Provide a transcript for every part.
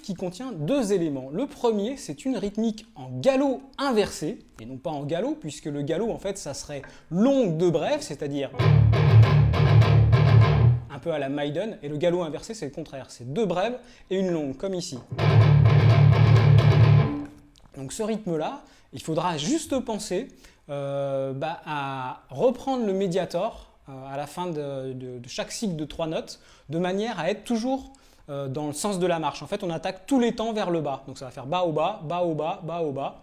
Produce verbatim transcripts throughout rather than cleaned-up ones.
qui contient deux éléments. Le premier, c'est une rythmique en galop inversé, et non pas en galop, puisque le galop, en fait, ça serait longue de brève, c'est-à-dire un peu à la Maiden, et le galop inversé, c'est le contraire. C'est deux brèves et une longue, comme ici. Donc ce rythme-là, il faudra juste penser euh, bah, à reprendre le médiator euh, à la fin de, de, de chaque cycle de trois notes, de manière à être toujours euh, dans le sens de la marche. En fait, on attaque tous les temps vers le bas. Donc ça va faire bas au bas, bas au bas, bas au bas.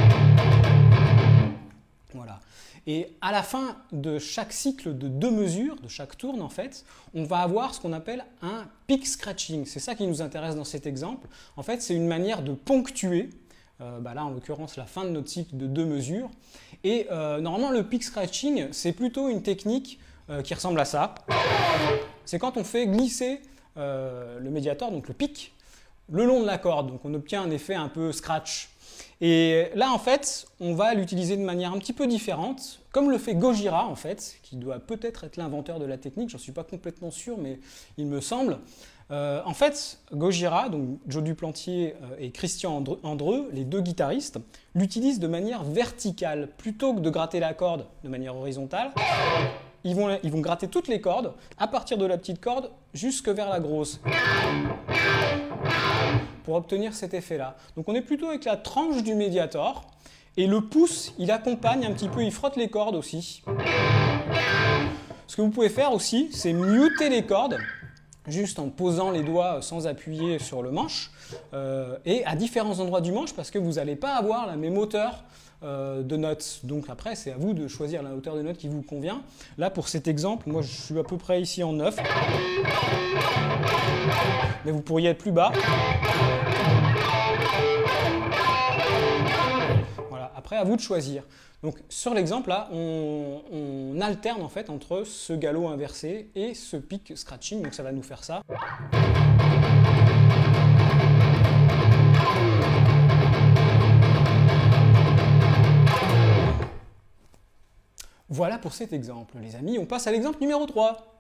Voilà. Et à la fin de chaque cycle de deux mesures, de chaque tourne en fait, on va avoir ce qu'on appelle un pick scratching. C'est ça qui nous intéresse dans cet exemple. En fait, c'est une manière de ponctuer, euh, bah là en l'occurrence la fin de notre cycle de deux mesures. Et euh, normalement le pick scratching, c'est plutôt une technique euh, qui ressemble à ça. C'est quand on fait glisser euh, le médiator, donc le pick, le long de la corde. Donc on obtient un effet un peu scratch. Et là, en fait, on va l'utiliser de manière un petit peu différente, comme le fait Gojira, en fait, qui doit peut-être être l'inventeur de la technique, j'en suis pas complètement sûr, mais il me semble. Euh, en fait, Gojira, donc Joe Duplantier euh, et Christian Andreu, les deux guitaristes, l'utilisent de manière verticale. Plutôt que de gratter la corde de manière horizontale, ils vont, ils vont gratter toutes les cordes, à partir de la petite corde jusque vers la grosse, pour obtenir cet effet-là. Donc on est plutôt avec la tranche du médiator, et le pouce, il accompagne un petit peu, il frotte les cordes aussi. Ce que vous pouvez faire aussi, c'est muter les cordes, juste en posant les doigts sans appuyer sur le manche, euh, et à différents endroits du manche, parce que vous n'allez pas avoir la même hauteur euh, de notes. Donc après, c'est à vous de choisir la hauteur de note qui vous convient. Là, pour cet exemple, moi je suis à peu près ici en neuf, mais vous pourriez être plus bas. Voilà, après à vous de choisir. Donc sur l'exemple là, on, on alterne en fait entre ce galop inversé et ce pick scratching, donc ça va nous faire ça. Voilà pour cet exemple, les amis. On passe à l'exemple numéro trois.